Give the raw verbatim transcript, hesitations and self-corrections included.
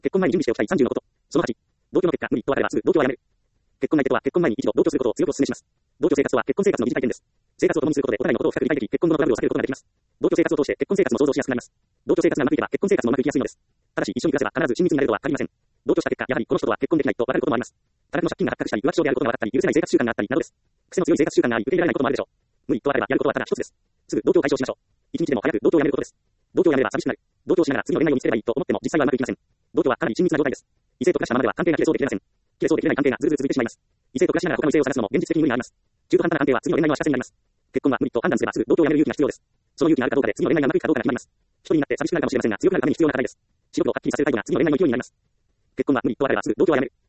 結婚前に準備しておきたいさんじゅうのこと。そのはち、同居の結果、無理と分かればすぐ同居をやめる。結婚内定とは結婚前に一度同居することを強くお勧めします。同居生活とは結婚生活の疑似体験です。生活を共にすることでお互いのことを深く理解でき、結婚後のトラブルを避けることができます。同居生活を通して結婚生活も想像しやすくなります。同居生活がうまくいけば結婚生活もうまくいきやすいのです。ただし一緒に暮らせば必ず親密になれるとは限りません。同居した結果、やはりこの人とは結婚できないと分かることもあります。多額の借金が発覚したり、浮気症であることが分かったり、許せない生活習慣があったりなどです。癖の強い生活習慣があり、受け入れられないこともあるでしょう。無理と分かればやることはただ一つです。すぐ同居を解消しましょう。一日でも早く同居をやめることです。同居をやめれば寂しくなる。同居をしながら次の恋愛を見つければいいと思っても実際はうまくいきません。同居はかなり親密な状態です。異性と暮らしたままでは関係が切れそうで切れません。切れそうで切れない関係がずるずる続いてしまいます。異性と暮らしながら他の異性を探すのも現実的に無理があります。中途半端な関係は次の恋愛の足かせになります。結婚は無理と判断すればすぐ同居をやめる勇気が必要です。その勇気があるかどうかで次の恋愛がうまくいくかどうかが決まります。一人になって寂しくなるかもしれませんが、強くなるために必要な課題です。仕事をはっきりさせる態度が次の恋愛の勢いになります。結婚は無理と分かればすぐ同居をやめる。